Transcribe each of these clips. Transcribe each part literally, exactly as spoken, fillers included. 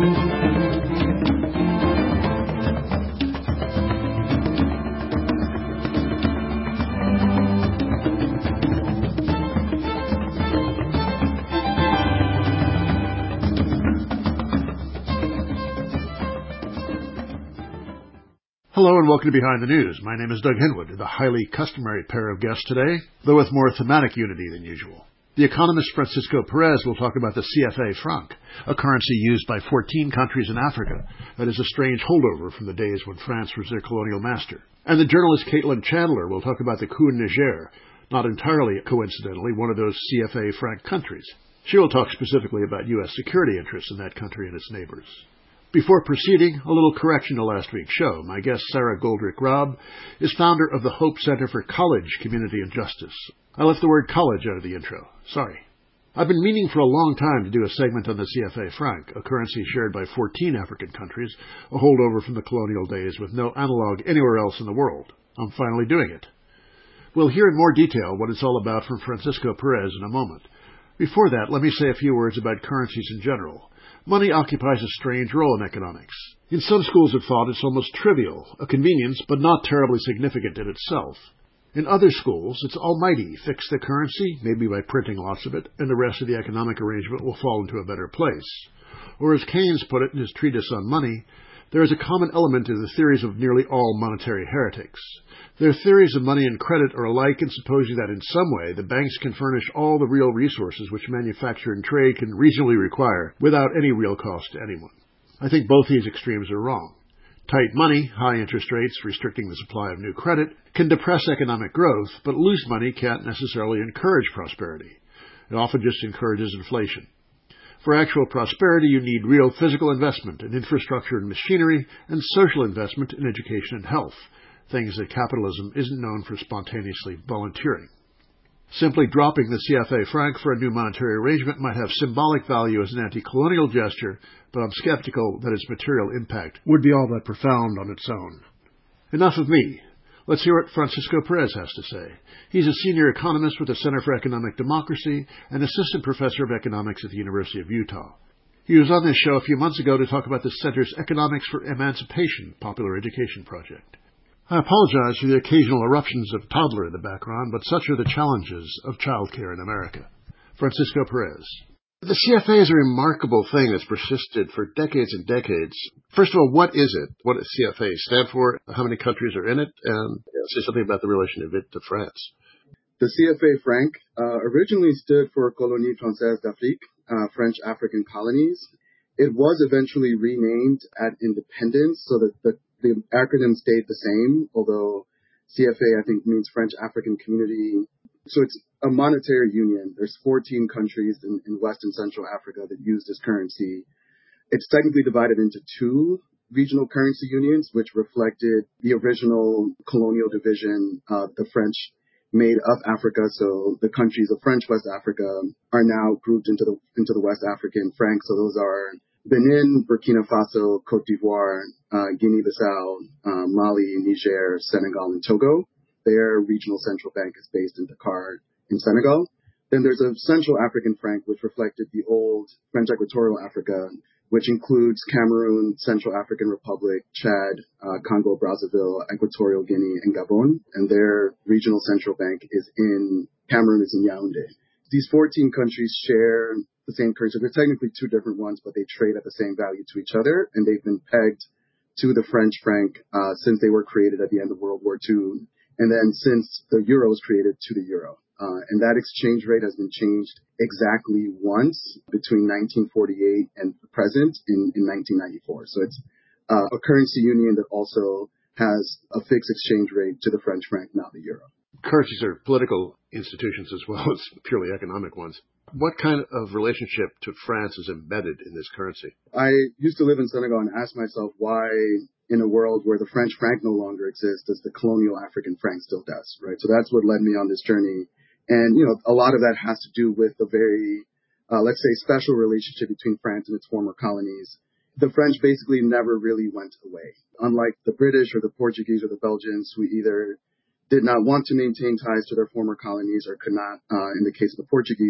Hello and welcome to Behind the News. My name is Doug Henwood, with a highly customary pair of guests today, though with more thematic unity than usual. The economist Francisco Perez will talk about the C F A franc, a currency used by fourteen countries in Africa that is a strange holdover from the days when France was their colonial master. And the journalist Caitlin Chandler will talk about the coup in Niger, not entirely coincidentally one of those C F A franc countries. She will talk specifically about U S security interests in that country and its neighbors. Before proceeding, a little correction to last week's show. My guest, Sarah Goldrick-Robb, is founder of the Hope Center for College, Community, and Justice. I left the word college out of the intro. Sorry. I've been meaning for a long time to do a segment on the C F A franc, a currency shared by fourteen African countries, a holdover from the colonial days with no analog anywhere else in the world. I'm finally doing it. We'll hear in more detail what it's all about from Francisco Perez in a moment. Before that, let me say a few words about currencies in general. Money occupies a strange role in economics. In some schools of thought, it's almost trivial, a convenience, but not terribly significant in itself. In other schools, it's almighty. Fix the currency, maybe by printing lots of it, and the rest of the economic arrangement will fall into a better place. Or as Keynes put it in his treatise on money, there is a common element in the theories of nearly all monetary heretics. Their theories of money and credit are alike in supposing that in some way the banks can furnish all the real resources which manufacture and trade can reasonably require without any real cost to anyone. I think both these extremes are wrong. Tight money, high interest rates restricting the supply of new credit, can depress economic growth, but loose money can't necessarily encourage prosperity. It often just encourages inflation. For actual prosperity, you need real physical investment in infrastructure and machinery, and social investment in education and health, things that capitalism isn't known for spontaneously volunteering. Simply dropping the C F A franc for a new monetary arrangement might have symbolic value as an anti-colonial gesture, but I'm skeptical that its material impact would be all that profound on its own. Enough of me. Let's hear what Francisco Perez has to say. He's a senior economist with the Center for Economic Democracy and assistant professor of economics at the University of Utah. He was on this show a few months ago to talk about the Center's Economics for Emancipation popular education project. I apologize for the occasional eruptions of toddler in the background, but such are the challenges of childcare in America. Francisco Perez. The C F A is a remarkable thing that's persisted for decades and decades. First of all, what is it? What does C F A stand for? How many countries are in it? And say something about the relation of it to France. The C F A franc uh, originally stood for Colonie Française d'Afrique, uh, French African colonies. It was eventually renamed at independence so that the The acronym stayed the same, although C F A, I think, means French African Community. So it's a monetary union. There's fourteen countries in, in West and Central Africa that use this currency. It's technically divided into two regional currency unions, which reflected the original colonial division uh, the French made of Africa. So the countries of French West Africa are now grouped into the into the West African franc. So those are Benin, Burkina Faso, Cote d'Ivoire, uh, Guinea-Bissau, uh, Mali, Niger, Senegal, and Togo. Their regional central bank is based in Dakar in Senegal. Then there's a Central African franc, which reflected the old French Equatorial Africa, which includes Cameroon, Central African Republic, Chad, uh, Congo, Brazzaville, Equatorial Guinea, and Gabon. And their regional central bank is in Cameroon, is in Yaoundé. These fourteen countries share the same currency. They're technically two different ones, but they trade at the same value to each other, and they've been pegged to the French franc uh, since they were created at the end of World War Two, and then since the euro was created to the euro. Uh, and that exchange rate has been changed exactly once between nineteen forty-eight and the present in, in nineteen ninety-four. So it's uh, a currency union that also has a fixed exchange rate to the French franc, not the euro. Currencies are political institutions as well as purely economic ones. What kind of relationship to France is embedded in this currency? I used to live in Senegal and asked myself why, in a world where the French franc no longer exists, does the colonial African franc still does, right? So that's what led me on this journey. And, you know, a lot of that has to do with the very, uh, let's say, special relationship between France and its former colonies. The French basically never really went away. Unlike the British or the Portuguese or the Belgians, who either did not want to maintain ties to their former colonies or could not, uh, in the case of the Portuguese.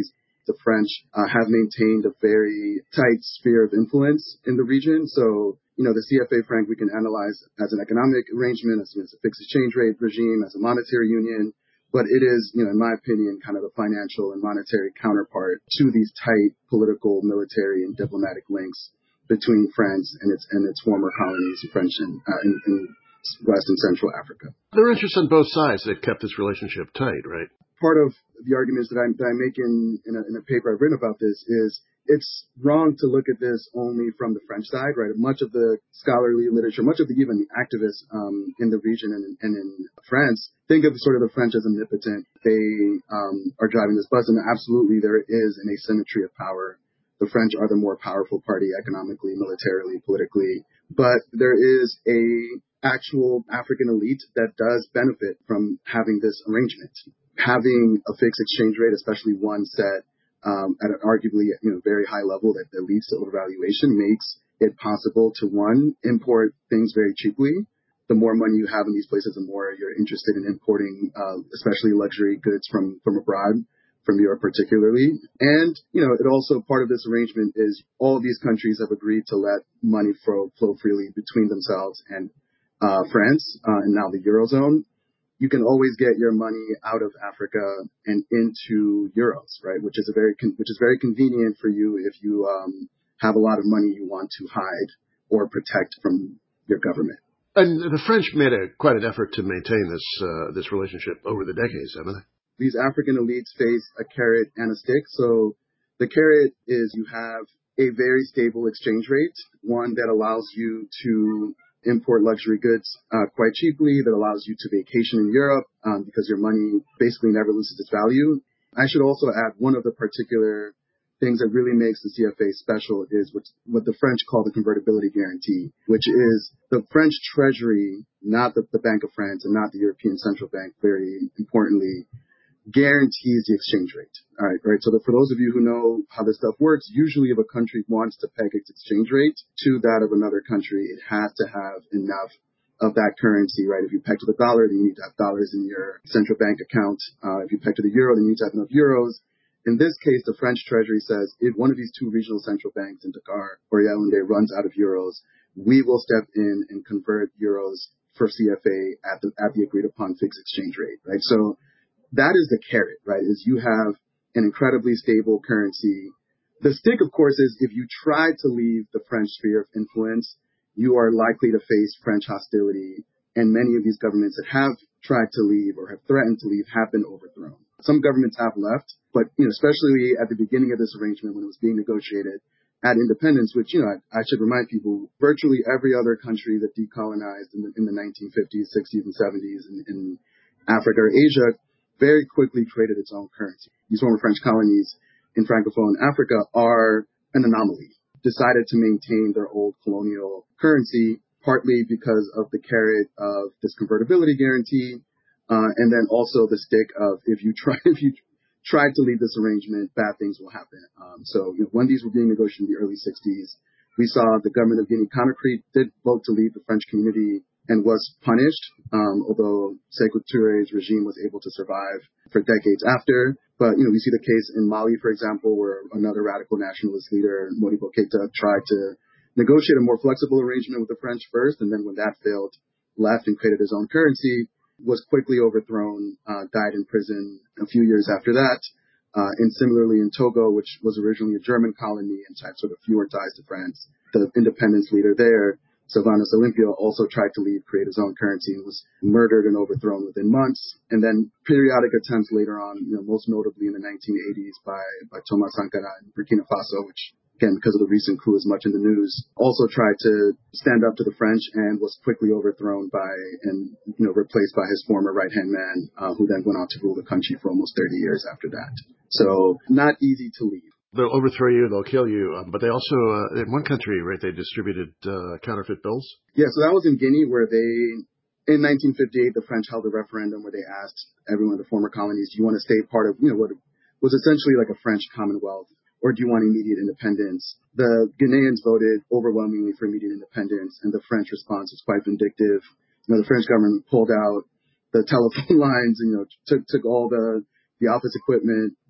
the French uh, have maintained a very tight sphere of influence in the region. So, you know, the C F A franc we can analyze as an economic arrangement, as, as a fixed exchange rate regime, as a monetary union. But it is, you know, in my opinion, kind of the financial and monetary counterpart to these tight political, military, and diplomatic links between France and its and its former colonies, French and uh, in, in West and Central Africa. There are interests on both sides that kept this relationship tight, right? Part of the arguments that I, that I make in, in, a, in a paper I've written about this is it's wrong to look at this only from the French side, right? Much of the scholarly literature, much of the even activists um, in the region and, and in France think of sort of the French as omnipotent. They um, are driving this bus, and absolutely there is an asymmetry of power. The French are the more powerful party economically, militarily, politically, but there is a actual African elite that does benefit from having this arrangement. Having a fixed exchange rate, especially one set um, at an arguably you know very high level that, that leads to overvaluation, makes it possible to, one, import things very cheaply. The more money you have in these places, the more you're interested in importing, uh, especially luxury goods from, from abroad, from Europe particularly. And, you know, it also, part of this arrangement is all of these countries have agreed to let money flow, flow freely between themselves and uh, France uh, and now the Eurozone. You can always get your money out of Africa and into euros, right? Which is a very, con- which is very convenient for you if you um, have a lot of money you want to hide or protect from your government. And the French made a, quite an effort to maintain this uh, this relationship over the decades, haven't they? These African elites face a carrot and a stick. So the carrot is you have a very stable exchange rate, one that allows you to import luxury goods uh, quite cheaply, that allows you to vacation in Europe um, because your money basically never loses its value. I should also add one of the particular things that really makes the C F A special is what, what the French call the convertibility guarantee, which is the French Treasury, not the, the Bank of France and not the European Central Bank, very importantly, guarantees the exchange rate. All right, right. So that for those of you who know how this stuff works, usually if a country wants to peg its exchange rate to that of another country, it has to have enough of that currency, right? If you peg to the dollar, then you need to have dollars in your central bank account. Uh, if you peg to the euro, then you need to have enough euros. In this case, the French Treasury says if one of these two regional central banks in Dakar or Yaoundé runs out of euros, we will step in and convert euros for C F A at the at the agreed upon fixed exchange rate, right? So that is the carrot, right, is you have an incredibly stable currency. The stick, of course, is if you try to leave the French sphere of influence, you are likely to face French hostility. And many of these governments that have tried to leave or have threatened to leave have been overthrown. Some governments have left, but, you know, especially at the beginning of this arrangement when it was being negotiated at independence, which, you know, I, I should remind people, virtually every other country that decolonized in the, in the nineteen fifties, sixties, and seventies in, in Africa or Asia very quickly created its own currency. These former French colonies in Francophone Africa are an anomaly, decided to maintain their old colonial currency, partly because of the carrot of this convertibility guarantee, uh, and then also the stick of if you try, if you tried to leave this arrangement, bad things will happen. Um, so you know, when these were being negotiated in the early sixties, we saw the government of Guinea-Conakry did vote to leave the French community and was punished, um, although Sékou Touré's regime was able to survive for decades after. But, you know, we see the case in Mali, for example, where another radical nationalist leader, Modibo Keïta, tried to negotiate a more flexible arrangement with the French first, and then when that failed, left and created his own currency, was quickly overthrown, uh, died in prison a few years after that. Uh, and similarly in Togo, which was originally a German colony and had sort of fewer ties to France, the independence leader there, Sylvanus Olympio, also tried to leave, create his own currency, and was murdered and overthrown within months. And then periodic attempts later on, you know, most notably in the nineteen eighties by, by Thomas Sankara in Burkina Faso, which, again, because of the recent coup is much in the news, also tried to stand up to the French and was quickly overthrown by and, you know, replaced by his former right-hand man, uh, who then went on to rule the country for almost thirty years after that. So not easy to leave. They'll overthrow you, they'll kill you, um, but they also, uh, in one country, right, they distributed uh, counterfeit bills? Yeah, so that was in Guinea, where they, in nineteen fifty-eight, the French held a referendum where they asked every one of the former colonies, do you want to stay part of, you know, what was essentially like a French Commonwealth, or do you want immediate independence? The Guineans voted overwhelmingly for immediate independence, and the French response was quite vindictive. You know, the French government pulled out the telephone lines, and, you know, took took all the the office equipment,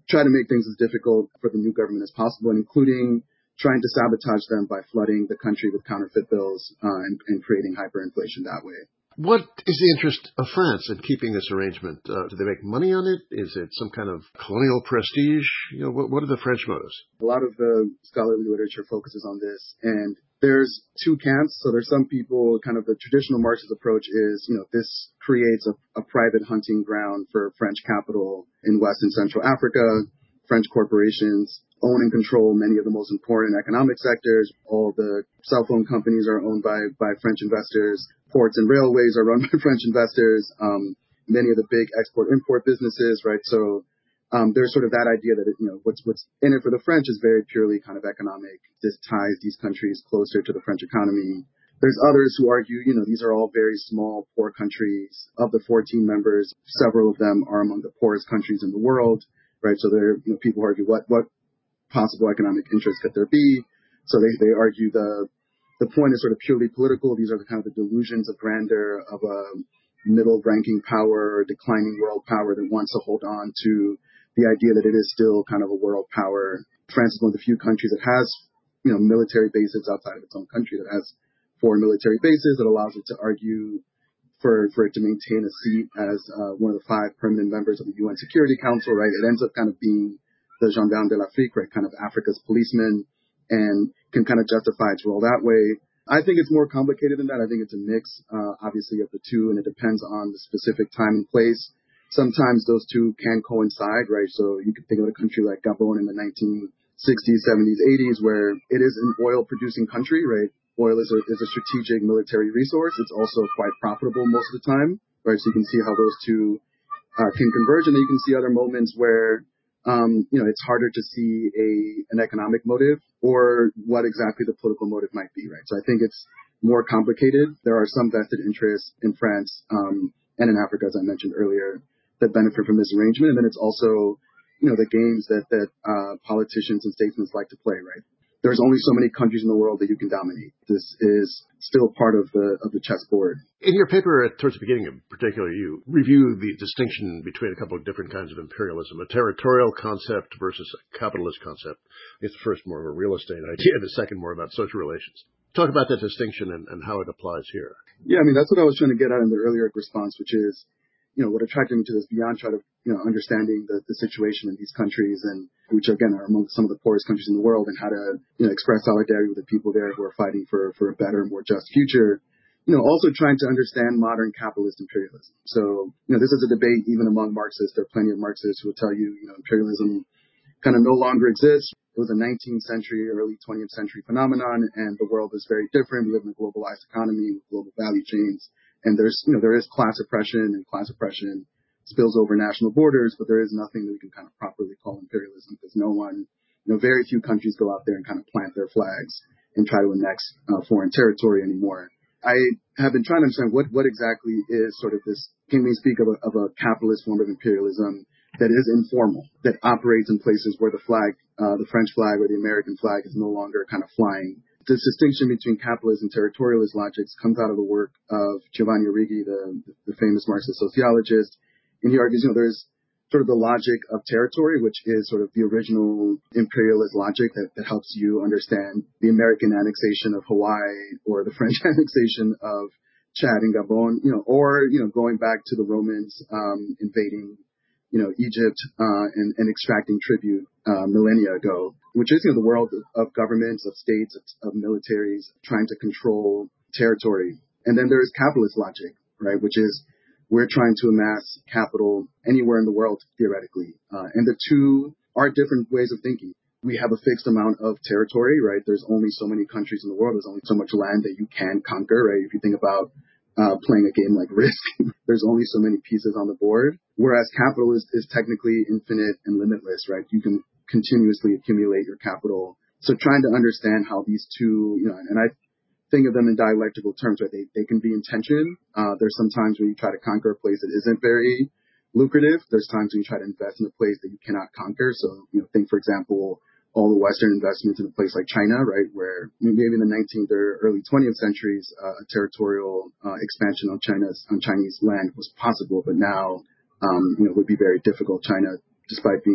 try to make things as difficult for the new government as possible, including trying to sabotage them by flooding the country with counterfeit bills uh, and, and creating hyperinflation that way. What is the interest of France in keeping this arrangement? Uh, do they make money on it? Is it some kind of colonial prestige? You know, what, what are the French motives? A lot of the scholarly literature focuses on this, and there's two camps. So there's some people, kind of the traditional Marxist approach is, you know, this creates a, a private hunting ground for French capital in West and Central Africa. French corporations own and control many of the most important economic sectors. All the cell phone companies are owned by, by French investors. Ports and railways are run by French investors. Um, many of the big export-import businesses, right? So um, there's sort of that idea that, it, you know, what's what's in it for the French is very purely kind of economic. This ties these countries closer to the French economy. There's others who argue, you know, these are all very small, poor countries. Of the fourteen members, several of them are among the poorest countries in the world, right? So there, you know, people argue what what possible economic interest could there be? So they they argue the The point is sort of purely political. These are the kind of the delusions of grandeur of a middle-ranking power or declining world power that wants to hold on to the idea that it is still kind of a world power. France is one of the few countries that has, you know, military bases outside of its own country, that has foreign military bases, that allows it to argue for for it to maintain a seat as uh, one of the five permanent members of the U N Security Council, right? It ends up kind of being the gendarme de l'Afrique, right? Kind of Africa's policeman, and can kind of justify its role that way. I think it's more complicated than that. I think it's a mix, uh, obviously, of the two, and it depends on the specific time and place. Sometimes those two can coincide, right? So you could think of a country like Gabon in the nineteen sixties, seventies, eighties, where it is an oil-producing country, right? Oil is a, is a strategic military resource. It's also quite profitable most of the time, right? So you can see how those two uh, can converge, and then you can see other moments where Um, you know, it's harder to see a an economic motive or what exactly the political motive might be, right? So I think it's more complicated. There are some vested interests in France um, and in Africa, as I mentioned earlier, that benefit from this arrangement. And then it's also, you know, the games that that uh, politicians and statesmen like to play, right? There's only so many countries in the world that you can dominate. This is still part of the of the chessboard. In your paper, towards the beginning in particular, you review the distinction between a couple of different kinds of imperialism, a territorial concept versus a capitalist concept. It's the first more of a real estate idea, the second more about social relations. Talk about that distinction and, and how it applies here. Yeah, I mean, that's what I was trying to get at in the earlier response, which is, you know, what attracted me to this beyond try to, you know, understanding the, the situation in these countries, and which again are among some of the poorest countries in the world, and how to, you know, express solidarity with the people there who are fighting for, for a better, more just future. You know, also trying to understand modern capitalist imperialism. So, you know, this is a debate even among Marxists. There are plenty of Marxists who will tell you, you know, imperialism kind of no longer exists. It was a nineteenth century, early twentieth century phenomenon, and the world is very different. We live in a globalized economy with global value chains. And there's, you know, there is class oppression, and class oppression spills over national borders, but there is nothing that we can kind of properly call imperialism, because no one, you know, very few countries go out there and kind of plant their flags and try to annex uh, foreign territory anymore. I have been trying to understand what, what exactly is sort of this, can we speak of a, of a capitalist form of imperialism that is informal, that operates in places where the flag, uh, the French flag or the American flag is no longer kind of flying. This distinction between capitalist and territorialist logics comes out of the work of Giovanni Arrighi, the, the famous Marxist sociologist. And he argues, you know, there's sort of the logic of territory, which is sort of the original imperialist logic that, that helps you understand the American annexation of Hawaii or the French annexation of Chad and Gabon, you know, or, you know, going back to the Romans um, invading, you know, Egypt uh, and, and extracting tribute uh, millennia ago, which is, you know, the world of, of governments, of states, of, of militaries trying to control territory. And then there's capitalist logic, right, which is we're trying to amass capital anywhere in the world, theoretically. Uh, and the two are different ways of thinking. We have a fixed amount of territory, right? There's only so many countries in the world. There's only so much land that you can conquer, right? If you think about uh, playing a game like Risk, there's only so many pieces on the board. Whereas capital is, is technically infinite and limitless, right? You can continuously accumulate your capital. So trying to understand how these two, you know, and I think of them in dialectical terms, right? They, they can be in tension. Uh, there's some times when you try to conquer a place that isn't very lucrative. There's times when you try to invest in a place that you cannot conquer. So, you know, think, for example, all the Western investments in a place like China, right, where maybe in the nineteenth or early twentieth centuries, uh, a territorial uh, expansion on China's on Chinese land was possible, but now, um, you know, would be very difficult. China, despite being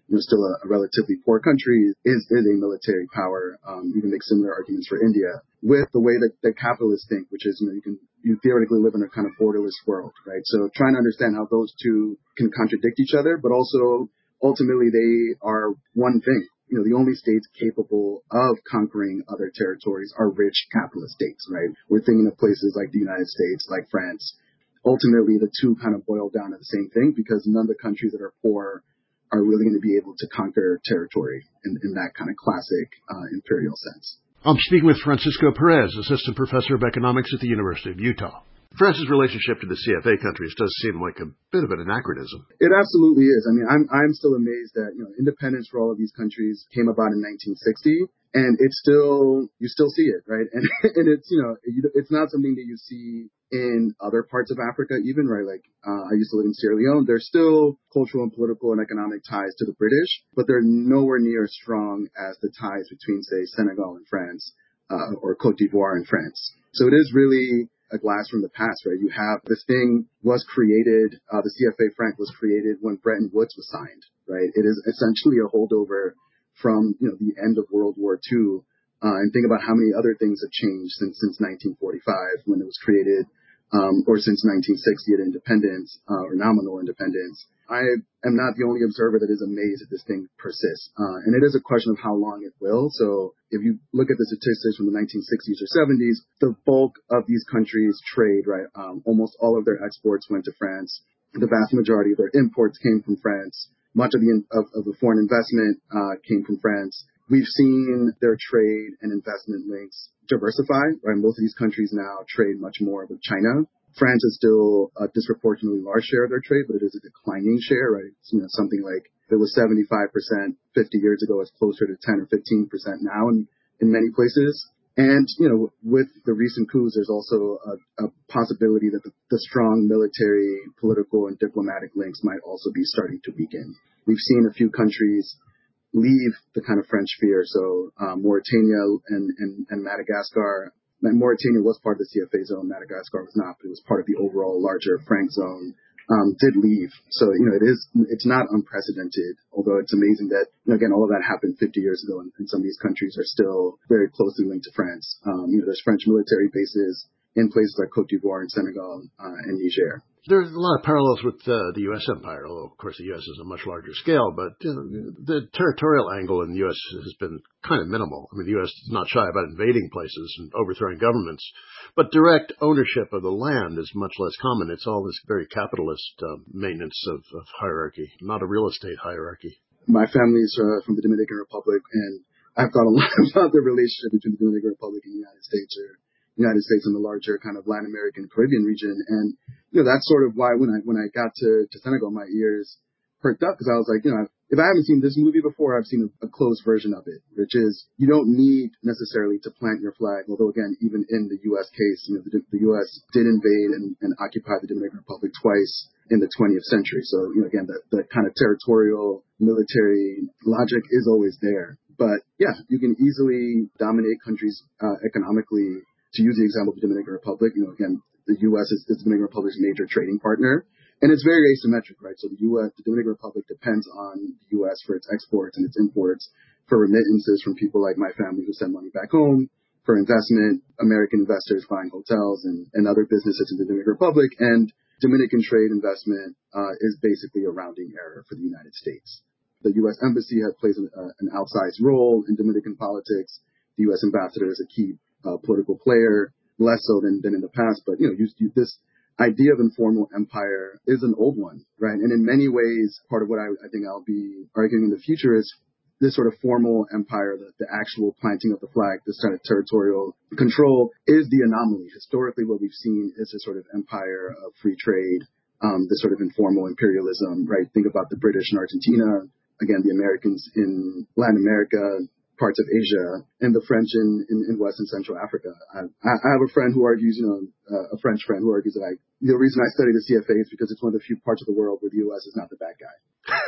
you know, still a, a relatively poor country, is, is a military power. Um, you can make similar arguments for India with the way that, that capitalists think, which is, you know, you can, you theoretically live in a kind of borderless world, right? So trying to understand how those two can contradict each other, but also ultimately they are one thing. You know, the only states capable of conquering other territories are rich capitalist states, right? We're thinking of places like the United States, like France. Ultimately, the two kind of boil down to the same thing because none of the countries that are poor are really going to be able to conquer territory in, in that kind of classic uh, imperial sense. I'm speaking with Francisco Perez, Assistant Professor of Economics at the University of Utah. France's relationship to the C F A countries does seem like a bit of an anachronism. It absolutely is. I mean, I'm I'm still amazed that, you know, independence for all of these countries came about in nineteen sixty, and it's still, you still see it, right? And and it's, you know, it's not something that you see in other parts of Africa even, right? Like, uh, I used to live in Sierra Leone. There's still cultural and political and economic ties to the British, but they're nowhere near as strong as the ties between, say, Senegal and France, uh, or Cote d'Ivoire and France. So it is really a glass from the past, right? You have this thing was created, uh, the C F A franc was created when Bretton Woods was signed, right? It is essentially a holdover from, you know, the end of World War Two. Uh, and think about how many other things have changed since, since nineteen forty-five when it was created, um, or since nineteen sixty at independence, uh, or nominal independence. I am not the only observer that is amazed that this thing persists. Uh, and it is a question of how long it will. So if you look at the statistics from the nineteen sixties or seventies, the bulk of these countries trade, right? Um, almost all of their exports went to France. The vast majority of their imports came from France. Much of the, of, of the foreign investment, uh, came from France. We've seen their trade and investment links diversify, right? Most of these countries now trade much more with China. France is still a disproportionately large share of their trade, but it is a declining share, right? It's, you know, something like if it was seventy-five percent fifty years ago, it's closer to ten or fifteen percent now in, in many places. And, you know, with the recent coups, there's also a, a possibility that the, the strong military, political, and diplomatic links might also be starting to weaken. We've seen a few countries leave the kind of French sphere. So um, Mauritania and, and, and Madagascar. Mauritania was part of the C F A zone. Madagascar was not, but it was part of the overall larger franc zone. Um, did leave. So, you know, it is, it's not unprecedented, although it's amazing that, you know, again, all of that happened fifty years ago, and, and some of these countries are still very closely linked to France. Um, you know, there's French military bases in places like Cote d'Ivoire and Senegal, uh, and Niger. There's a lot of parallels with uh, the U S empire, although, of course, the U S is a much larger scale. But you know, the territorial angle in the U S has been kind of minimal. I mean, the U S is not shy about invading places and overthrowing governments. But direct ownership of the land is much less common. It's all this very capitalist uh, maintenance of, of hierarchy, not a real estate hierarchy. My family's uh, from the Dominican Republic, and I've thought a lot about the relationship between the Dominican Republic and the United States, or United States and the larger kind of Latin American Caribbean region. And, you know, that's sort of why when I, when I got to, to Senegal, my ears perked up because I was like, you know, if I haven't seen this movie before, I've seen a, a closed version of it, which is you don't need necessarily to plant your flag. Although again, even in the U S case, you know, the, the U S did invade and, and occupy the Dominican Republic twice in the twentieth century. So, you know, again, the, the kind of territorial military logic is always there. But yeah, you can easily dominate countries uh, economically. To use the example of the Dominican Republic, you know, again, the U S is, is the Dominican Republic's major trading partner. And it's very asymmetric, right? So the U S, the Dominican Republic depends on the U S for its exports and its imports, for remittances from people like my family who send money back home, for investment, American investors buying hotels and, and other businesses in the Dominican Republic. And Dominican trade investment uh, is basically a rounding error for the United States. The U S Embassy has plays an, uh, an outsized role in Dominican politics. The U S ambassador is a key uh, political player, less so than, than in the past. But, you know, you, you, this idea of informal empire is an old one, right? And in many ways, part of what I, I think I'll be arguing in the future is this sort of formal empire, the, the actual planting of the flag, this kind of territorial control is the anomaly. Historically, what we've seen is a sort of empire of free trade, um, this sort of informal imperialism, right? Think about the British in Argentina, again, the Americans in Latin America, parts of Asia, and the French in, in, in West and Central Africa. I, I have a friend who argues, you know, uh, a French friend who argues that I, the reason I study the C F A is because it's one of the few parts of the world where the U S is not the bad guy.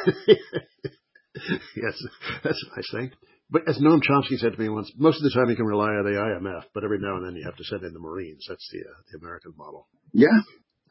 Yes, that's a nice thing. But as Noam Chomsky said to me once, most of the time you can rely on the I M F, but every now and then you have to send in the Marines. That's the, uh, the American model. Yeah.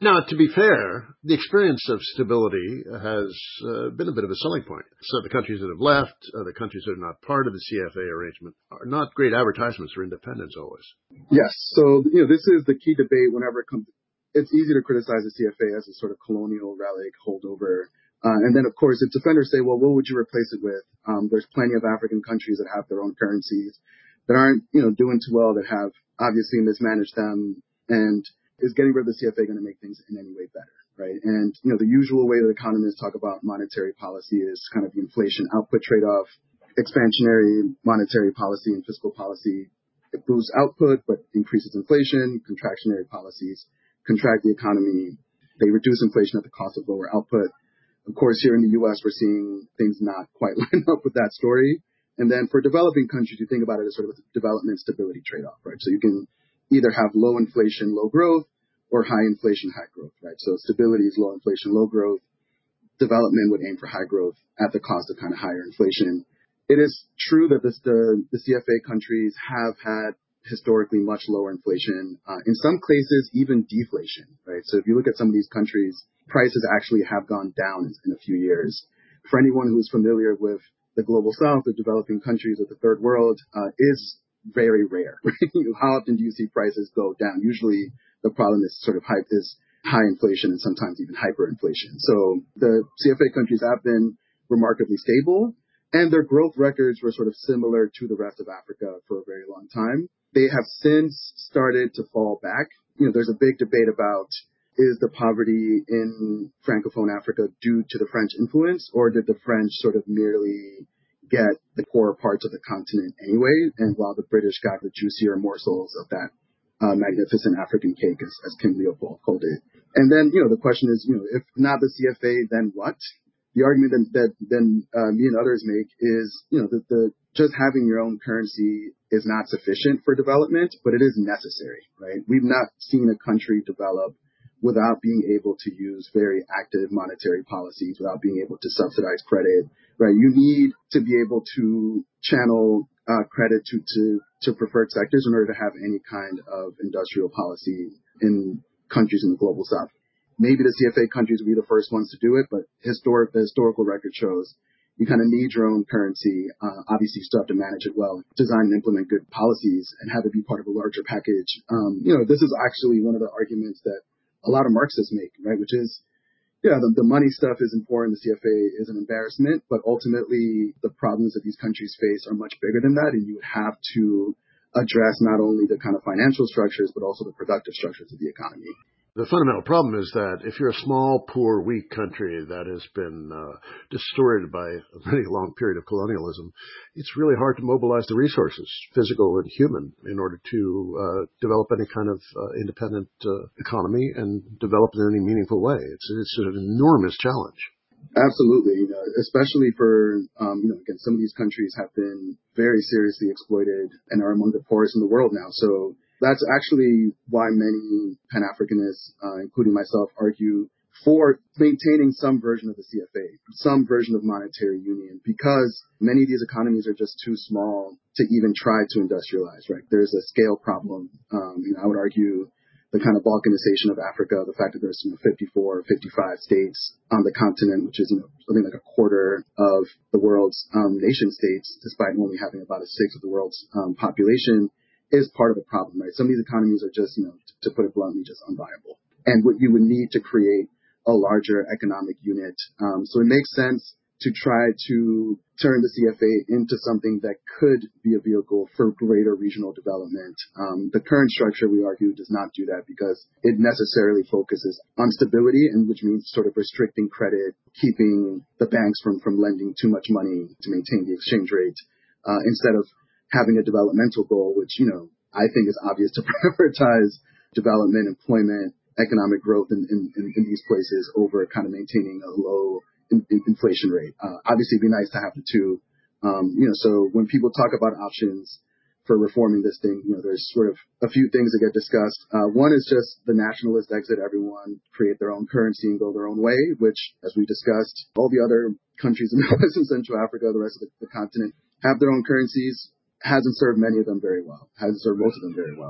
Now, to be fair, the experience of stability has uh, been a bit of a selling point. So the countries that have left, uh, the countries that are not part of the C F A arrangement, are not great advertisements for independence always. Yes. So, you know, this is the key debate whenever it comes. It's easy to criticize the C F A as a sort of colonial relic holdover. Uh, and then, of course, if defenders say, well, what would you replace it with? Um, there's plenty of African countries that have their own currencies that aren't, you know, doing too well, that have obviously mismanaged them. And is getting rid of the C F A going to make things in any way better, right? And, you know, the usual way that economists talk about monetary policy is kind of the inflation output trade-off. Expansionary monetary policy and fiscal policy, it boosts output but increases inflation. Contractionary policies contract the economy. They reduce inflation at the cost of lower output. Of course, here in the U S, we're seeing things not quite line up with that story. And then for developing countries, you think about it as sort of a development stability trade-off, right? So you can either have low inflation, low growth, or high inflation, high growth, right? So stability is low inflation, low growth. Development would aim for high growth at the cost of kind of higher inflation. It is true that this, the, the C F A countries have had historically much lower inflation, uh, in some cases even deflation, right? So if you look at some of these countries, prices actually have gone down in, in a few years. For anyone who's familiar with the global south, the developing countries of the third world, uh, is very rare. Right? How often do you see prices go down? Usually the problem is sort of hype is high inflation and sometimes even hyperinflation. So the C F A countries have been remarkably stable, and their growth records were sort of similar to the rest of Africa for a very long time. They have since started to fall back. You know, there's a big debate about, is the poverty in Francophone Africa due to the French influence, or did the French sort of merely get the poorer parts of the continent anyway, and while the British got the juicier morsels of that uh, magnificent African cake, as, as King Leopold called it. And then, you know, the question is, you know, if not the C F A, then what? The argument that, that then uh, me and others make is, you know, that the just having your own currency is not sufficient for development, but it is necessary, right? We've not seen a country develop without being able to use very active monetary policies, without being able to subsidize credit, right? You need to be able to channel uh, credit to, to, to preferred sectors in order to have any kind of industrial policy in countries in the global south. Maybe the C F A countries will be the first ones to do it, but historic, the historical record shows you kind of need your own currency. Uh, obviously, you still have to manage it well, design and implement good policies, and have it be part of a larger package. Um, you know, this is actually one of the arguments that a lot of Marxists make, right? Which is, yeah, the, the money stuff is important. The C F A is an embarrassment, but ultimately the problems that these countries face are much bigger than that, and you would have to address not only the kind of financial structures, but also the productive structures of the economy. The fundamental problem is that if you're a small, poor, weak country that has been uh, distorted by a very long period of colonialism, it's really hard to mobilize the resources, physical and human, in order to uh, develop any kind of uh, independent uh, economy and develop it in any meaningful way. It's, it's an enormous challenge. Absolutely, you know, especially for, um, you know, again, some of these countries have been very seriously exploited and are among the poorest in the world now. So that's actually why many Pan-Africanists, uh, including myself, argue for maintaining some version of the C F A, some version of monetary union, because many of these economies are just too small to even try to industrialize, right? There's a scale problem. Um, you know, I would argue the kind of balkanization of Africa, the fact that there's, you know, fifty-four or fifty-five states on the continent, which is, you know, something like a quarter of the world's um, nation states, despite only having about a sixth of the world's um, population, is part of the problem, right? Some of these economies are just, you know, to put it bluntly, just unviable. And what you would need to create a larger economic unit. Um, so it makes sense to try to turn the C F A into something that could be a vehicle for greater regional development. Um, the current structure, we argue, does not do that because it necessarily focuses on stability, and which means sort of restricting credit, keeping the banks from, from lending too much money to maintain the exchange rate, uh, instead of having a developmental goal, which, you know, I think is obvious to prioritize development, employment, economic growth in, in, in, in these places over kind of maintaining a low in, in inflation rate. Uh, obviously, it'd be nice to have the two. Um, you know, so when people talk about options for reforming this thing, you know, there's sort of a few things that get discussed. Uh, one is just the nationalist exit, everyone create their own currency and go their own way, which, as we discussed, all the other countries in West and Central Africa, the rest of the, the continent, have their own currencies. Hasn't served many of them very well. Hasn't served most of them very well.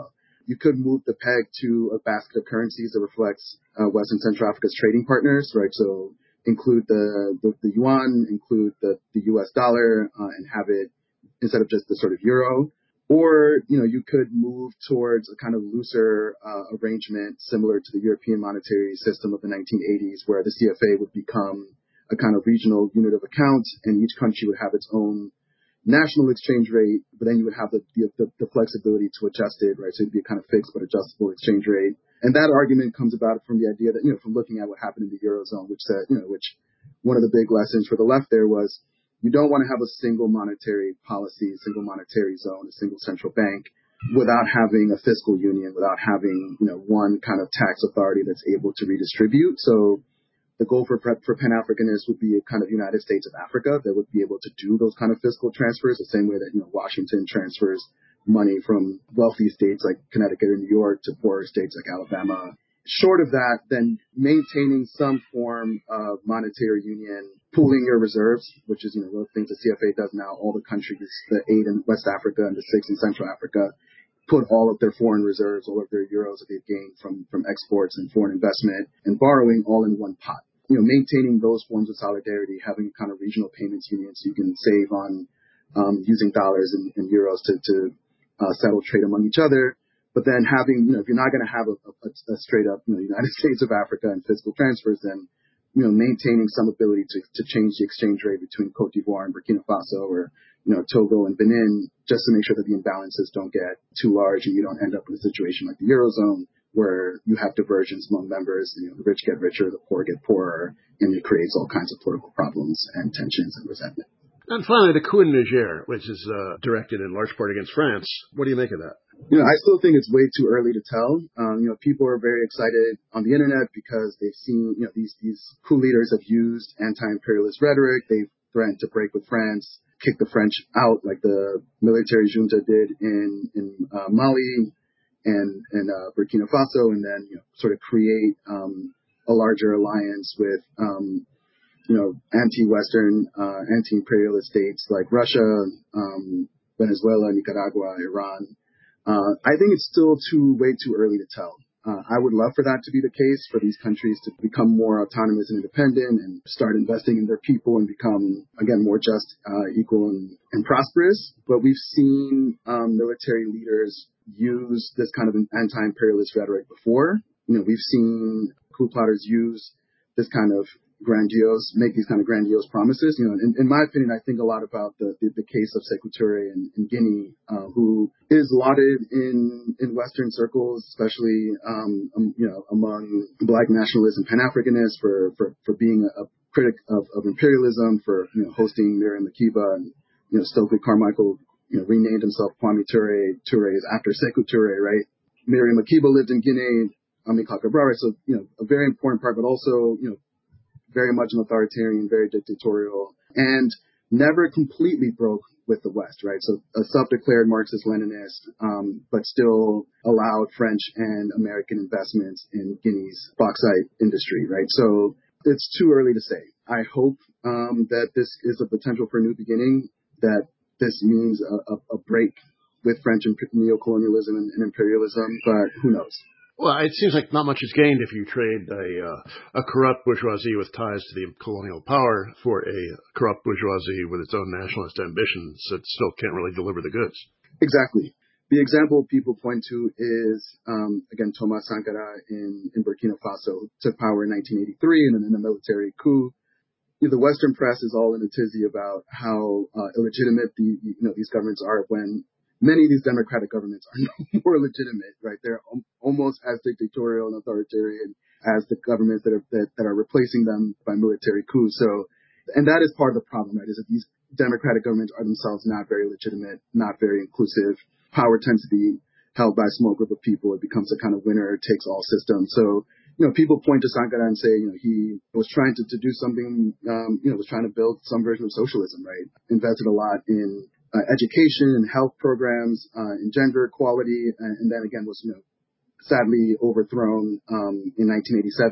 You could move the peg to a basket of currencies that reflects uh, West and Central Africa's trading partners, right? So include the, the, the yuan, include the, the U S dollar, uh, and have it instead of just the sort of euro. Or, you know, you could move towards a kind of looser uh, arrangement similar to the European monetary system of the nineteen eighties, where the C F A would become a kind of regional unit of account, and each country would have its own national exchange rate, but then you would have the, the, the flexibility to adjust it, right? So it'd be a kind of fixed but adjustable exchange rate. And that argument comes about from the idea that, you know, from looking at what happened in the Eurozone, which said, you know, which one of the big lessons for the left there was you don't want to have a single monetary policy, a single monetary zone, a single central bank without having a fiscal union, without having, you know, one kind of tax authority that's able to redistribute. So the goal for for Pan-Africanists would be a kind of United States of Africa that would be able to do those kind of fiscal transfers the same way that, you know, Washington transfers money from wealthy states like Connecticut or New York to poorer states like Alabama. Short of that, then maintaining some form of monetary union, pooling your reserves, which is, you know, one of the things the C F A does now. All the countries, the eight in West Africa and the six in Central Africa, put all of their foreign reserves, all of their euros that they've gained from, from exports and foreign investment and borrowing all in one pot. You know, maintaining those forms of solidarity, having a kind of regional payments union so you can save on um, using dollars and, and euros to, to uh, settle trade among each other. But then having, you know, if you're not going to have a, a, a straight up, you know, United States of Africa and fiscal transfers, then, you know, maintaining some ability to, to change the exchange rate between Cote d'Ivoire and Burkina Faso or, you know, Togo and Benin, just to make sure that the imbalances don't get too large and you don't end up in a situation like the Eurozone where you have divergence among members, you know, the rich get richer, the poor get poorer, and it creates all kinds of political problems and tensions and resentment. And finally, the coup in Niger, which is uh, directed in large part against France. What do you make of that? You know, I still think it's way too early to tell. Um, you know, people are very excited on the internet because they've seen, you know, these, these coup leaders have used anti-imperialist rhetoric. They've threatened to break with France, kick the French out like the military junta did in, in uh, Mali and, and uh, Burkina Faso, and then, you know, sort of create um, a larger alliance with, um, you know, anti-Western, uh, anti-imperialist states like Russia, um, Venezuela, Nicaragua, Iran. Uh, I think it's still too, way too early to tell. Uh, I would love for that to be the case, for these countries to become more autonomous and independent and start investing in their people and become, again, more just, uh, equal and, and prosperous. But we've seen, um, military leaders use this kind of anti-imperialist rhetoric before. You know, we've seen coup plotters use this kind of grandiose, make these kind of grandiose promises. You know, in, in my opinion, I think a lot about the, the, the case of Sékou Touré in, in Guinea, uh, who is lauded in, in Western circles, especially, um, um, you know, among Black nationalists and Pan-Africanists for, for, for being a, a critic of, of imperialism, for, you know, hosting Miriam Makeba, and, you know, Stokely Carmichael, you know, renamed himself Kwame Touré, Touré is after Sékou Touré, right? Miriam Makeba lived in Guinea, Amilcar Cabral, so, you know, a very important part, but also, you know, very much an authoritarian, very dictatorial, and never completely broke with the West, right? So a self-declared Marxist-Leninist, um, but still allowed French and American investments in Guinea's bauxite industry, right? So it's too early to say. I hope um, that this is a potential for a new beginning, that this means a, a, a break with French imp- neocolonialism and, and imperialism, but who knows? Well, it seems like not much is gained if you trade a uh, a corrupt bourgeoisie with ties to the colonial power for a corrupt bourgeoisie with its own nationalist ambitions that still can't really deliver the goods. Exactly. The example people point to is, um, again, Thomas Sankara in, in Burkina Faso, who took power in nineteen eighty-three and in a military coup. You know, the Western press is all in a tizzy about how uh, illegitimate the, you know, these governments are, when many of these democratic governments are no more legitimate, right? They're um, almost as dictatorial and authoritarian as the governments that are that, that are replacing them by military coups. So, and that is part of the problem, right? Is that these democratic governments are themselves not very legitimate, not very inclusive. Power tends to be held by a small group of people. It becomes a kind of winner takes all system. So, you know, people point to Sankara and say, you know, he was trying to, to do something, um, you know, was trying to build some version of socialism, right? Invested a lot in Uh, education and health programs, uh, and gender equality, and, and then again was, you know, sadly overthrown um, in nineteen eighty-seven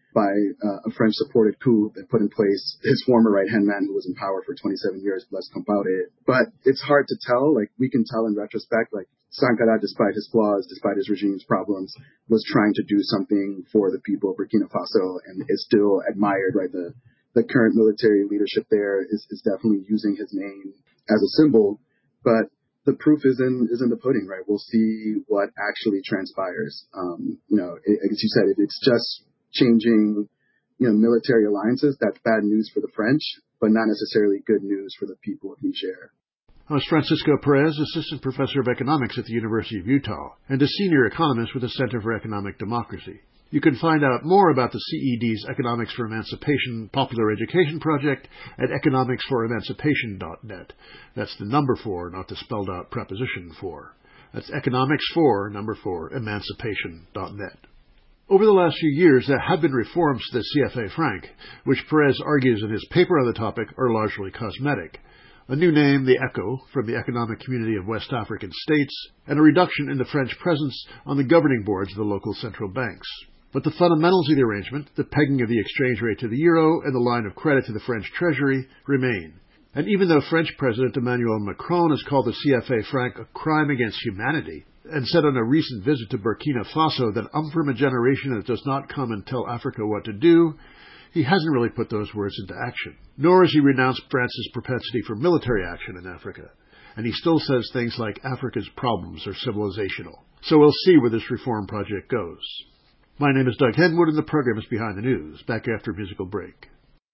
by uh, a French-supported coup that put in place his former right-hand man who was in power for twenty-seven years, Blaise Compaoré. But it's hard to tell. Like, we can tell in retrospect, like, Sankara, despite his flaws, despite his regime's problems, was trying to do something for the people of Burkina Faso and is still admired, right? The the current military leadership there is, is definitely using his name as a symbol, but the proof is in is in the pudding, right? We'll see what actually transpires. Um, you know, it, as you said, it, it's just changing, you know, military alliances. That's bad news for the French, but not necessarily good news for the people of Niger. I was Francisco Perez, Assistant Professor of Economics at the University of Utah, and a Senior Economist with the Center for Economic Democracy. You can find out more about the C E D's Economics for Emancipation Popular Education Project at economics for emancipation dot net. That's the number four, not the spelled out preposition for. That's economics for, number four, emancipation dot net. Over the last few years, there have been reforms to the C F A franc, which Perez argues in his paper on the topic are largely cosmetic. A new name, the ECO, from the Economic Community of West African States, and a reduction in the French presence on the governing boards of the local central banks. But the fundamentals of the arrangement, the pegging of the exchange rate to the euro and the line of credit to the French treasury, remain. And even though French President Emmanuel Macron has called the C F A franc a crime against humanity, and said on a recent visit to Burkina Faso that I'm from a generation that does not come and tell Africa what to do, he hasn't really put those words into action. Nor has he renounced France's propensity for military action in Africa. And he still says things like Africa's problems are civilizational. So we'll see where this reform project goes. My name is Doug Henwood, and the program is Behind the News, back after a musical break.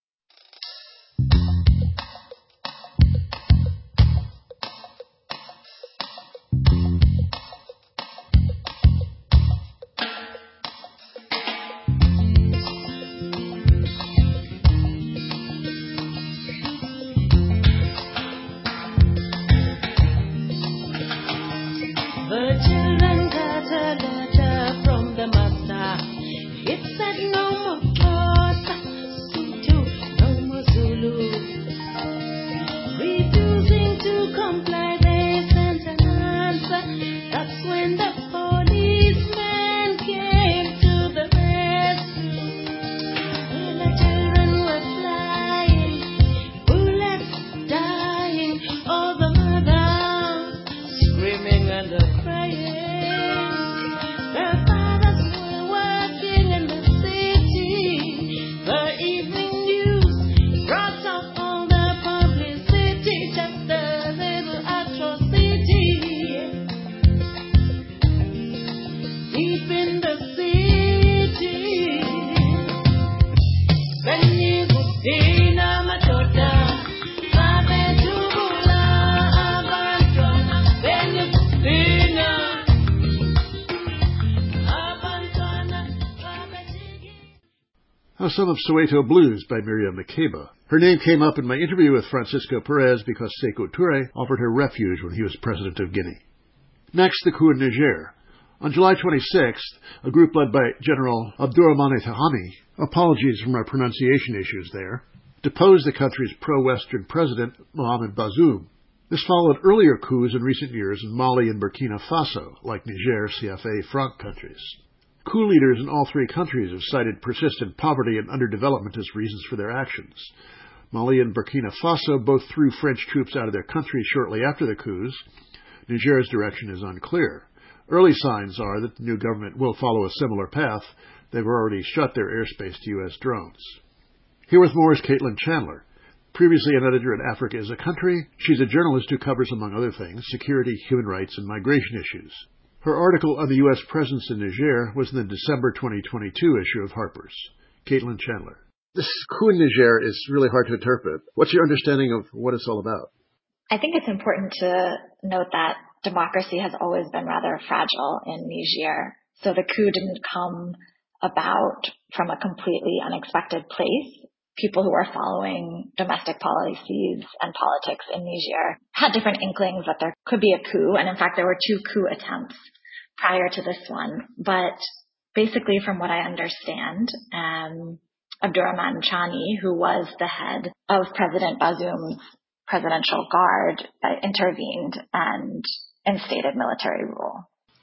Some of Soweto Blues by Miriam Makeba. Her name came up in my interview with Francisco Perez because Sékou Touré offered her refuge when he was president of Guinea. Next, the coup in Niger. On July twenty-sixth, a group led by General Abdourahmane Tiani, apologies for my pronunciation issues there, deposed the country's pro-Western president, Mohamed Bazoum. This followed earlier coups in recent years in Mali and Burkina Faso, like Niger C F A franc countries. Coup leaders in all three countries have cited persistent poverty and underdevelopment as reasons for their actions. Mali and Burkina Faso both threw French troops out of their countries shortly after the coups. Niger's direction is unclear. Early signs are that the new government will follow a similar path. They've already shut their airspace to U S drones. Here with more is Caitlin Chandler. Previously an editor at Africa is a Country, she's a journalist who covers, among other things, security, human rights, and migration issues. Her article on the U S presence in Niger was in the December twenty twenty-two issue of Harper's. Caitlin Chandler. This coup in Niger is really hard to interpret. What's your understanding of what it's all about? I think it's important to note that democracy has always been rather fragile in Niger. So the coup didn't come about from a completely unexpected place. People who are following domestic policies and politics in Niger had different inklings that there could be a coup. And in fact, there were two coup attempts prior to this one. But basically, from what I understand, um, Abdourahmane Tiani, who was the head of President Bazoum's presidential guard, uh, intervened and instated military rule.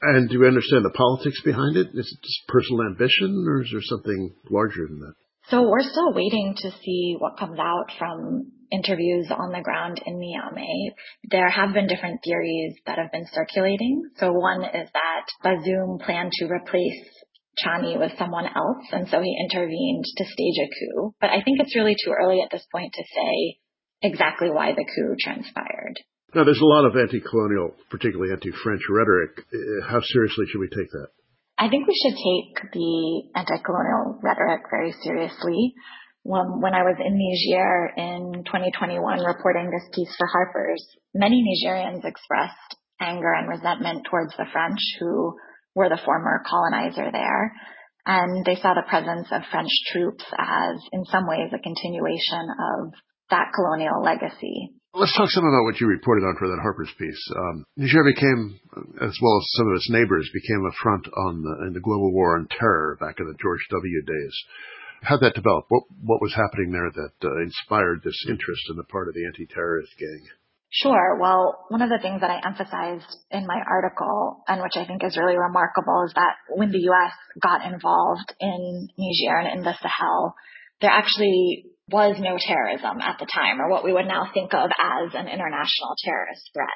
And do you understand the politics behind it? Is it just personal ambition, or is there something larger than that? So we're still waiting to see what comes out from interviews on the ground in Niamey. There have been different theories that have been circulating. So one is that Bazoum planned to replace Chani with someone else, and so he intervened to stage a coup. But I think it's really too early at this point to say exactly why the coup transpired. Now, there's a lot of anti-colonial, particularly anti-French rhetoric. How seriously should we take that? I think we should take the anti-colonial rhetoric very seriously. When, when I was in Niger in twenty twenty-one reporting this piece for Harper's, many Nigerians expressed anger and resentment towards the French, who were the former colonizer there. And they saw the presence of French troops as, in some ways, a continuation of that colonial legacy. Let's talk some about what you reported on for that Harper's piece. Um, Niger became, as well as some of its neighbors, became a front on the, in the global war on terror back in the George W. days. How'd that develop? What what was happening there that uh, inspired this interest on the part of the anti-terrorist gang? Sure. Well, one of the things that I emphasized in my article, and which I think is really remarkable, is that when the U S got involved in Niger and in the Sahel, there actually was no terrorism at the time, or what we would now think of as an international terrorist threat.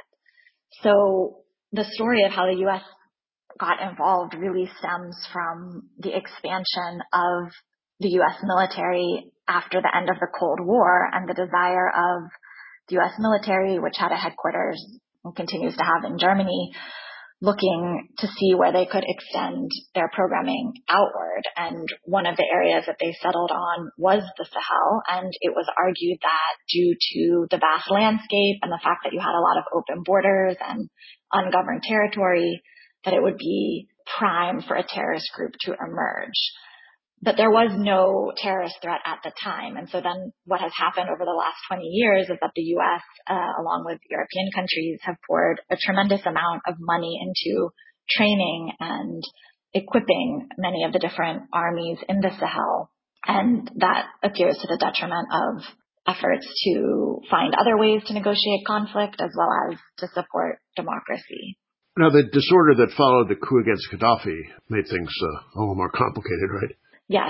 So the story of how the U S got involved really stems from the expansion of the U S military after the end of the Cold War and the desire of the U S military, which had a headquarters and continues to have in Germany, looking to see where they could extend their programming outward. And one of the areas that they settled on was the Sahel. And it was argued that due to the vast landscape and the fact that you had a lot of open borders and ungoverned territory, that it would be prime for a terrorist group to emerge. But there was no terrorist threat at the time. And so then what has happened over the last twenty years is that the U S, uh, along with European countries, have poured a tremendous amount of money into training and equipping many of the different armies in the Sahel. And that appears to the detriment of efforts to find other ways to negotiate conflict as well as to support democracy. Now, the disorder that followed the coup against Gaddafi made things uh, a little more complicated, right? Yes.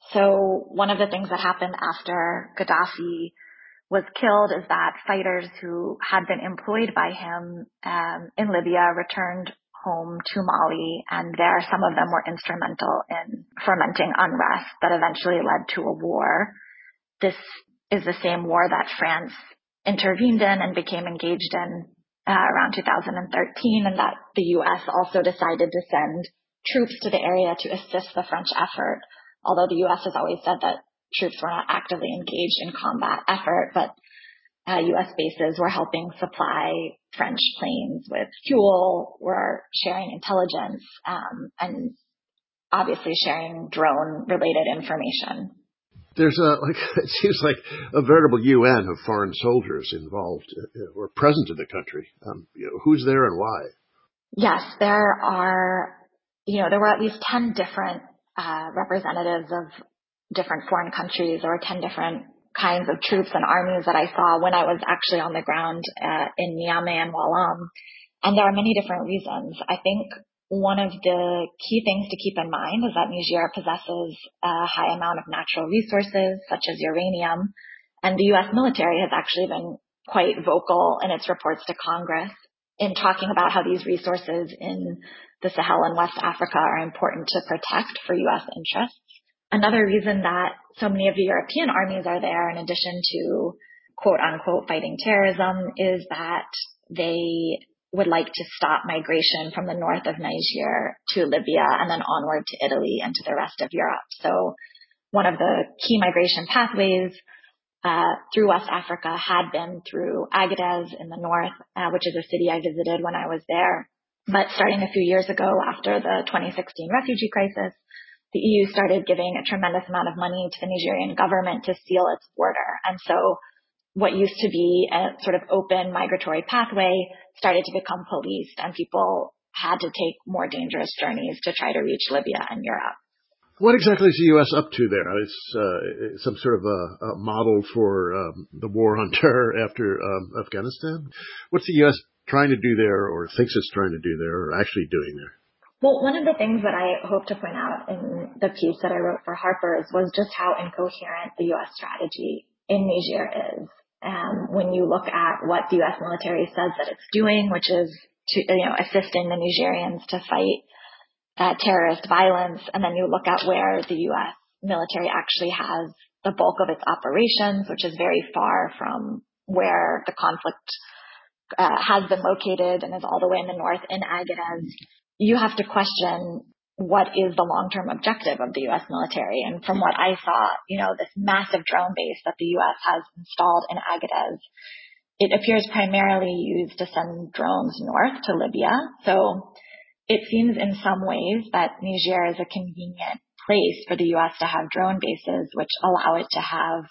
So one of the things that happened after Gaddafi was killed is that fighters who had been employed by him um, in Libya returned home to Mali, and there some of them were instrumental in fomenting unrest that eventually led to a war. This is the same war that France intervened in and became engaged in uh, around two thousand thirteen, and that the U S also decided to send troops to the area to assist the French effort. Although the U S has always said that troops were not actively engaged in combat effort, but uh, U S bases were helping supply French planes with fuel, were sharing intelligence, um, and obviously sharing drone-related information. There's a, like, it seems like a veritable U N of foreign soldiers involved uh, or present in the country. Um, you know, who's there and why? Yes, there are, you know, there were at least ten different uh, representatives of different foreign countries. There were ten different kinds of troops and armies that I saw when I was actually on the ground uh, in Niamey and Walam. And there are many different reasons. I think one of the key things to keep in mind is that Niger possesses a high amount of natural resources, such as uranium. And the U S military has actually been quite vocal in its reports to Congress in talking about how these resources in the Sahel and West Africa are important to protect for U S interests. Another reason that so many of the European armies are there, in addition to quote unquote fighting terrorism, is that they would like to stop migration from the north of Niger to Libya and then onward to Italy and to the rest of Europe. So one of the key migration pathways uh, through West Africa had been through Agadez in the north, uh, which is a city I visited when I was there. But starting a few years ago, after the twenty sixteen refugee crisis, the E U started giving a tremendous amount of money to the Nigerian government to seal its border. And so what used to be a sort of open migratory pathway started to become policed, and people had to take more dangerous journeys to try to reach Libya and Europe. What exactly is the U S up to there? It's uh, some sort of a, a model for um, the war on terror after um, Afghanistan? What's the U S trying to do there, or thinks it's trying to do there, or actually doing there? Well, one of the things that I hope to point out in the piece that I wrote for Harper's was just how incoherent the U S strategy in Niger is. Um, when you look at what the U S military says that it's doing, which is to, you know, assisting the Nigerians to fight uh, terrorist violence, and then you look at where the U S military actually has the bulk of its operations, which is very far from where the conflict uh, has been located and is all the way in the north in Agadez. You have to question what is the long-term objective of the U S military. And from what I saw, you know, this massive drone base that the U S has installed in Agadez, it appears primarily used to send drones north to Libya. So it seems in some ways that Niger is a convenient place for the U S to have drone bases, which allow it to have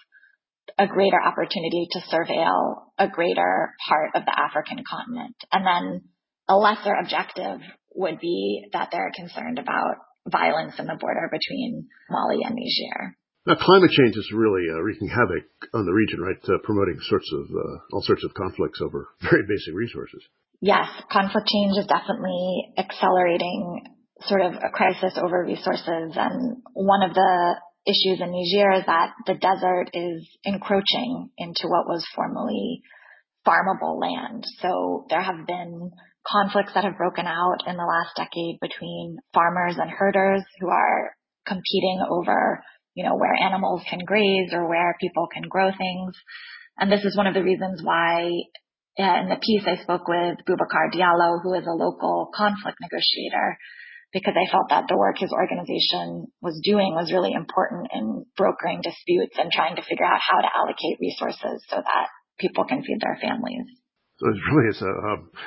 a greater opportunity to surveil a greater part of the African continent. And then a lesser objective would be that they're concerned about violence in the border between Mali and Niger. Now, climate change is really uh, wreaking havoc on the region, right? Uh, promoting sorts of uh, all sorts of conflicts over very basic resources. Yes, conflict change is definitely accelerating sort of a crisis over resources. And one of the issues in Niger is that the desert is encroaching into what was formerly farmable land. So there have been conflicts that have broken out in the last decade between farmers and herders who are competing over, you know, where animals can graze or where people can grow things. And this is one of the reasons why uh, in the piece I spoke with Boubacar Diallo, who is a local conflict negotiator, because I felt that the work his organization was doing was really important in brokering disputes and trying to figure out how to allocate resources so that people can feed their families. So it's really it's a,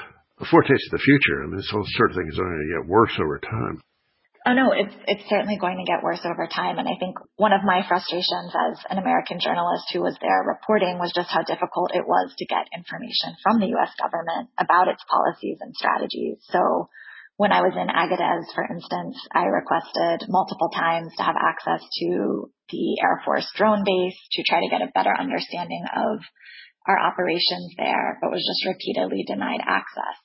a foretaste of the future. I mean, this whole sort of thing is going to get worse over time. Oh, no, it's it's certainly going to get worse over time. And I think one of my frustrations as an American journalist who was there reporting was just how difficult it was to get information from the U S government about its policies and strategies. So when I was in Agadez, for instance, I requested multiple times to have access to the Air Force drone base to try to get a better understanding of our operations there, but was just repeatedly denied access.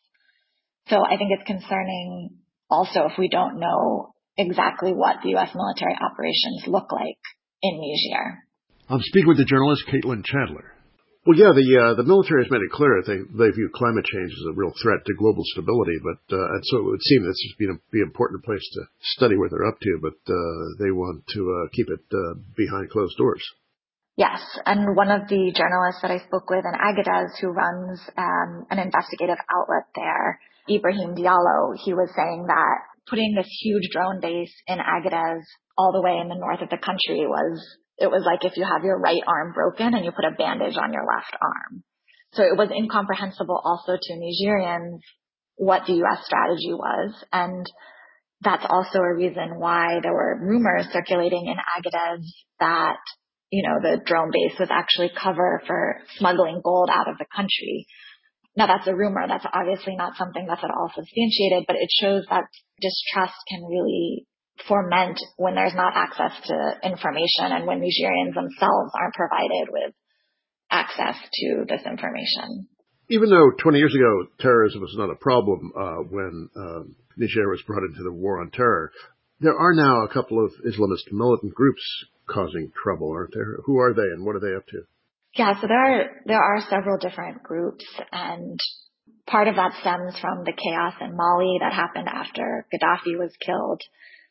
So I think it's concerning also if we don't know exactly what the U S military operations look like in Niger. I'm speaking with the journalist Caitlin Chandler. Well, yeah, the uh, the military has made it clear that they, they view climate change as a real threat to global stability, but uh, and so it would seem this would be, be an important place to study what they're up to, but uh, they want to uh, keep it uh, behind closed doors. Yes, and one of the journalists that I spoke with in Agadez who runs um, an investigative outlet there, Ibrahim Diallo, he was saying that putting this huge drone base in Agadez all the way in the north of the country was, it was like if you have your right arm broken and you put a bandage on your left arm. So it was incomprehensible also to Nigerians what the U S strategy was. And that's also a reason why there were rumors circulating in Agadez that, you know, the drone base was actually cover for smuggling gold out of the country. Now, that's a rumor. That's obviously not something that's at all substantiated, but it shows that distrust can really foment when there's not access to information and when Nigerians themselves aren't provided with access to this information. Even though twenty years ago terrorism was not a problem uh, when uh, Niger was brought into the war on terror, there are now a couple of Islamist militant groups causing trouble, aren't there? Who are they and what are they up to? Yeah, so there are there are several different groups, and part of that stems from the chaos in Mali that happened after Gaddafi was killed.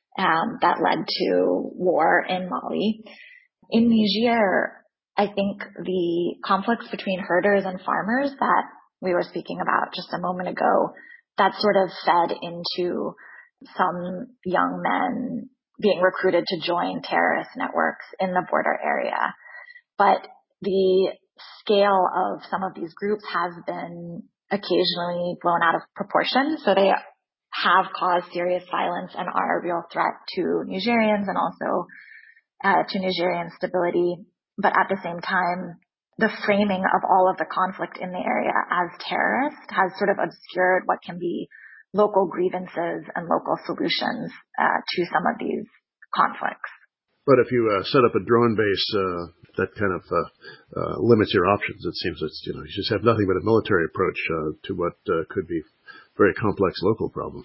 Um, that led to war in Mali. In Niger, I think the conflicts between herders and farmers that we were speaking about just a moment ago, that sort of fed into some young men being recruited to join terrorist networks in the border area. But the scale of some of these groups has been occasionally blown out of proportion. So they have caused serious violence and are a real threat to Nigerians and also uh, to Nigerian stability. But at the same time, the framing of all of the conflict in the area as terrorist has sort of obscured what can be local grievances and local solutions uh, to some of these conflicts. But if you uh, set up a drone base, uh, that kind of uh, uh, limits your options. It seems that you know you just have nothing but a military approach uh, to what uh, could be very complex local problems.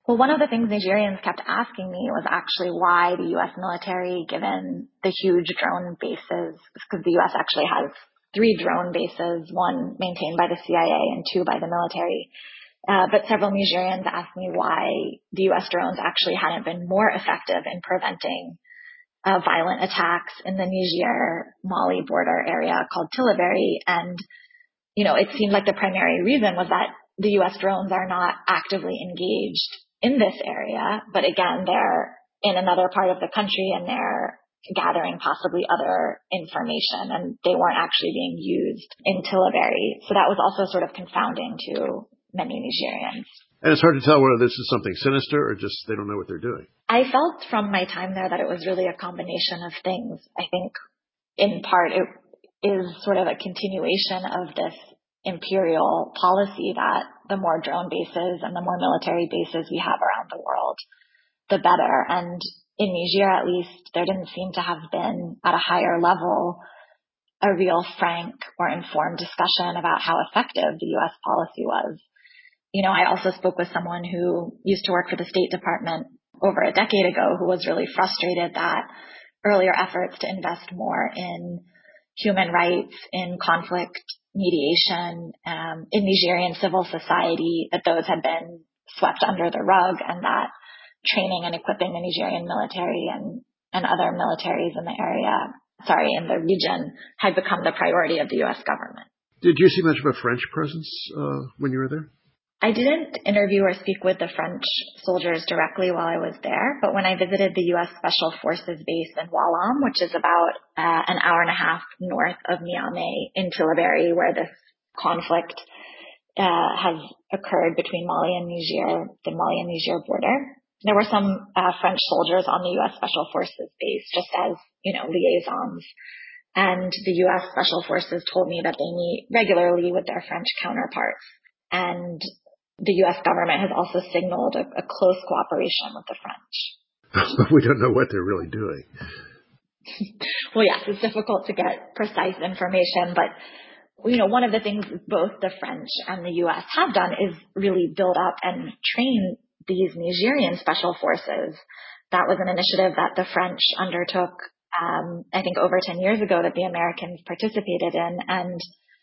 Well, one of the things Nigerians kept asking me was actually why the U S military, given the huge drone bases, because the U S actually has three drone bases, one maintained by the C I A and two by the military. Uh, but several Nigerians asked me why the U S drones actually hadn't been more effective in preventing uh, violent attacks in the Niger-Mali border area called Tillaberi. And, you know, it seemed like the primary reason was that the U S drones are not actively engaged in this area, but again, they're in another part of the country and they're gathering possibly other information, and they weren't actually being used in Tillaberi. So that was also sort of confounding to many Nigerians. And it's hard to tell whether this is something sinister or just they don't know what they're doing. I felt from my time there that it was really a combination of things. I think in part it is sort of a continuation of this imperial policy that the more drone bases and the more military bases we have around the world, the better. And in Niger, at least, there didn't seem to have been at a higher level a real frank or informed discussion about how effective the U S policy was. You know, I also spoke with someone who used to work for the State Department over a decade ago who was really frustrated that earlier efforts to invest more in human rights, in conflict mediation, um, in Nigerian civil society, that those had been swept under the rug, and that training and equipping the Nigerian military and, and other militaries in the area, sorry, in the region, had become the priority of the U S government. Did you see much of a French presence uh, when you were there? I didn't interview or speak with the French soldiers directly while I was there, but when I visited the U S Special Forces base in Walam, which is about uh, an hour and a half north of Niamey in Tillaberi, where this conflict uh, has occurred between Mali and Niger, the Mali and Niger border, there were some uh, French soldiers on the U S Special Forces base, just as, you know, liaisons. And the U S Special Forces told me that they meet regularly with their French counterparts. And the U S government has also signaled a, a close cooperation with the French. But we don't know what they're really doing. Well, yes, it's difficult to get precise information, but, you know, one of the things both the French and the U S have done is really build up and train these Nigerian special forces. That was an initiative that the French undertook, um, I think over ten years ago, that the Americans participated in. And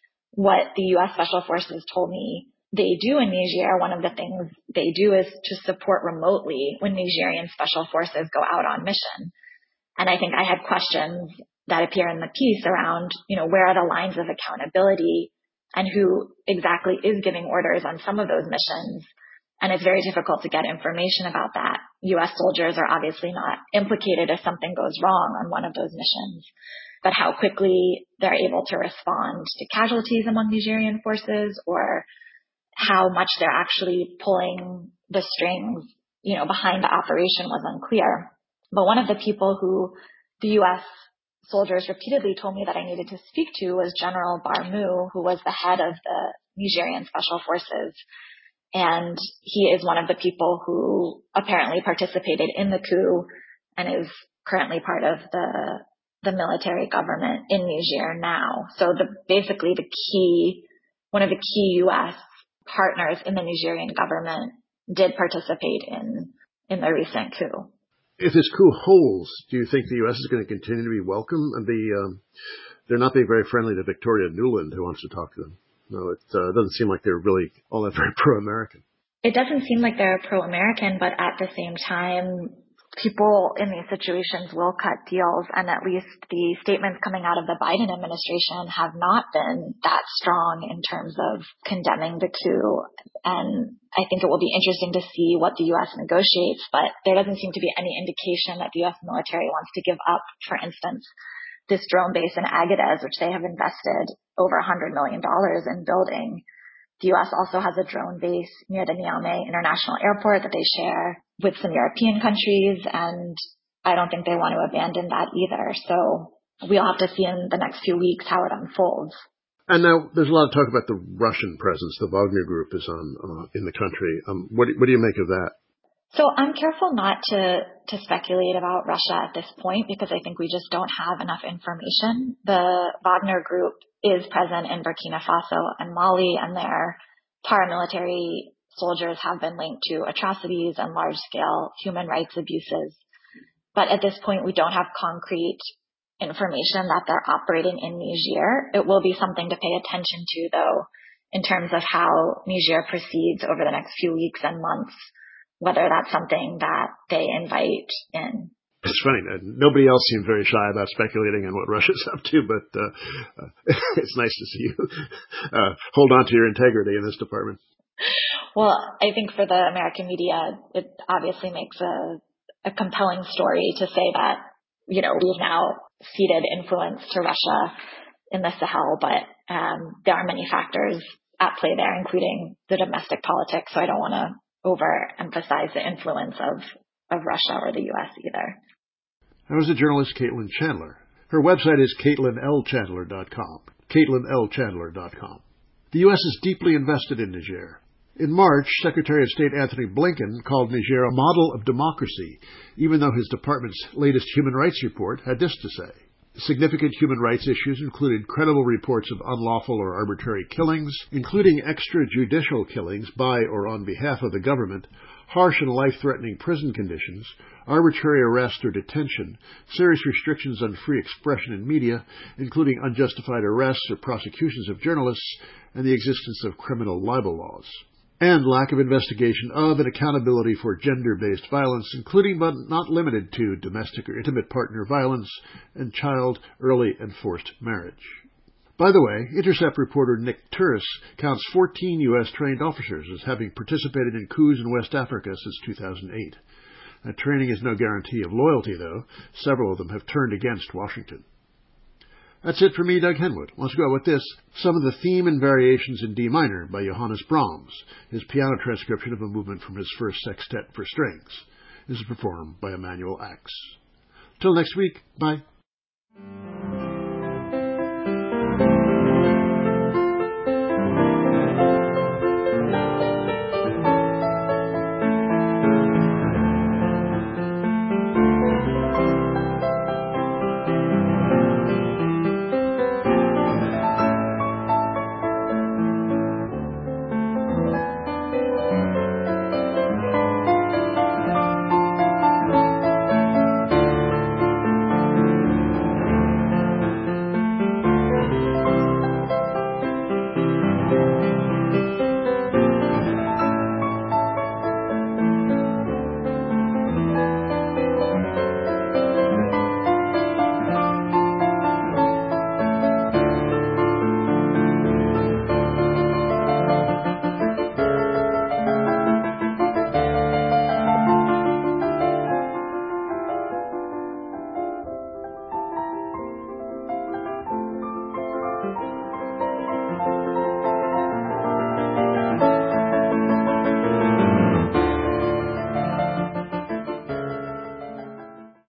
what the U S Special Forces told me they do in Niger, one of the things they do is to support remotely when Nigerian special forces go out on mission. And I think I had questions that appear in the piece around, you know, where are the lines of accountability and who exactly is giving orders on some of those missions. And it's very difficult to get information about that. U S soldiers are obviously not implicated if something goes wrong on one of those missions, but how quickly they're able to respond to casualties among Nigerian forces, or how much they're actually pulling the strings, you know, behind the operation was unclear. But one of the people who the U S soldiers repeatedly told me that I needed to speak to was General Barmu, who was the head of the Nigerian Special Forces. And he is one of the people who apparently participated in the coup and is currently part of the the military government in Niger now. So the basically the key, one of the key U S partners in the Nigerian government did participate in in the recent coup. If this coup holds, do you think the U S is going to continue to be welcome? And the um, they're not being very friendly to Victoria Nuland, who wants to talk to them. No, it uh, doesn't seem like they're really all that very pro-American. It doesn't seem like they're pro-American, but at the same time, people in these situations will cut deals, and at least the statements coming out of the Biden administration have not been that strong in terms of condemning the coup. And I think it will be interesting to see what the U S negotiates, but there doesn't seem to be any indication that the U S military wants to give up, for instance, this drone base in Agadez, which they have invested over one hundred million dollars in building. The U S also has a drone base near the Niamey International Airport that they share with some European countries, and I don't think they want to abandon that either. So we'll have to see in the next few weeks how it unfolds. And now there's a lot of talk about the Russian presence. The Wagner Group is on uh, in the country. Um, what, do, what do you make of that? So I'm careful not to, to speculate about Russia at this point, because I think we just don't have enough information. The Wagner Group is present in Burkina Faso and Mali, and their paramilitary soldiers have been linked to atrocities and large-scale human rights abuses. But at this point, we don't have concrete information that they're operating in Niger. It will be something to pay attention to, though, in terms of how Niger proceeds over the next few weeks and months, whether that's something that they invite in. It's funny. Uh, nobody else seemed very shy about speculating on what Russia's up to, but uh, uh, it's nice to see you uh, hold on to your integrity in this department. Well, I think for the American media, it obviously makes a, a compelling story to say that, you know, we've now ceded influence to Russia in the Sahel, but um, there are many factors at play there, including the domestic politics. So I don't want to overemphasize the influence of, of Russia or the U S either. That was the journalist Caitlin Chandler. Her website is caitlin l chandler dot com. caitlin l chandler dot com. The U S is deeply invested in Niger. In March, Secretary of State Anthony Blinken called Niger a model of democracy, even though his department's latest human rights report had this to say. Significant human rights issues included credible reports of unlawful or arbitrary killings, including extrajudicial killings by or on behalf of the government, harsh and life-threatening prison conditions, arbitrary arrest or detention, serious restrictions on free expression in media, including unjustified arrests or prosecutions of journalists, and the existence of criminal libel laws, and lack of investigation of and accountability for gender-based violence, including but not limited to domestic or intimate partner violence and child, early, and forced marriage. By the way, Intercept reporter Nick Turris counts fourteen U S trained officers as having participated in coups in West Africa since two thousand eight. That training is no guarantee of loyalty, though. Several of them have turned against Washington. That's it for me, Doug Henwood. Let's go out with this. Some of the Theme and Variations in D minor by Johannes Brahms, his piano transcription of a movement from his first sextet for strings. This is performed by Emanuel Ax. Till next week, bye.